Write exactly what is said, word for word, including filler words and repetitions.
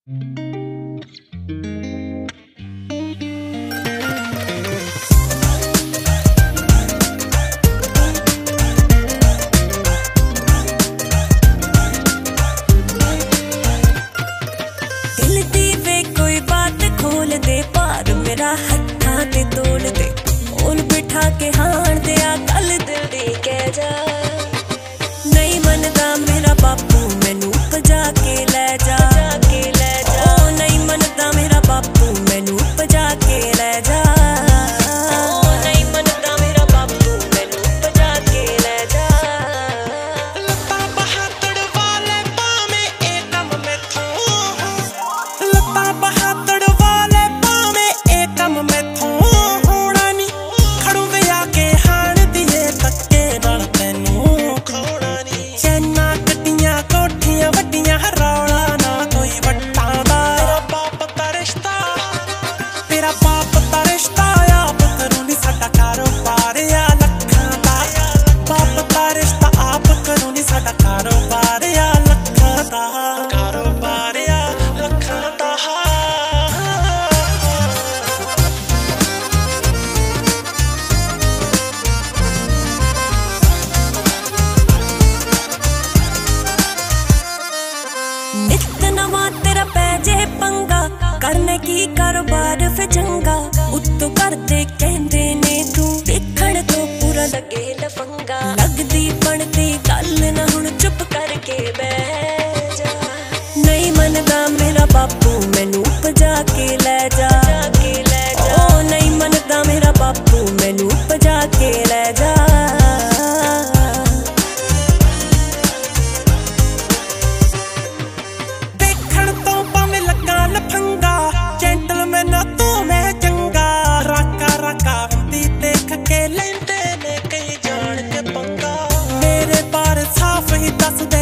हत्था ते तोड़ दे ओल बिठा के हाण दे आ कल दिल दी कह जा। नहीं मनदा मेरा बापू मैनू भजा के ले जा, के ले जा। ओ नहीं मनदा मेरा बापू मैनू भजा के ले जा। ओ नहीं मनदा मेरा बापू मैनू भजा के ले जा। लत्ता बहादुर वाले पावे ए कम मैथों, लत्ता बहादुर वाले पावे ए कम मैथों होना नी। खड़ू वे आके हाण दिए तक्के नाल तैनू खोना नी। चैना गड्डियां कोठियां वड्डियां रौला ना कोई वट्टां दा। तेरा बाप दा रिश्ता, तेरा बाप दा रिश्ता आप करूं नी साडा कारोबार आ लखां दा। बाप दा रिश्ता आप करूं नी साडा कारोबार आ लखां दा, कारोबार आ लखां दा। नित नवा तेरा पैजे पंगा करने की कारोबार फिर चंगा। उत्तों करदे कहंदे ने तू देखण तो पूरा लगे लफंगा। लगदी बनदी गल ना हुण चुप करके बैठ जा। नहीं मनदा मेरा बापू मैनू भजा के ले जा, के ले जा। ओ नहीं मनदा मेरा बापू मैनू भजा के ले जा। देखण तो भावें लगा लफंगा जेंटलमैन तू मैं चंगा। राका राका हुंदी देख के लैंदे ने कई जान के पंगा। मेरे बारे साफ ही दस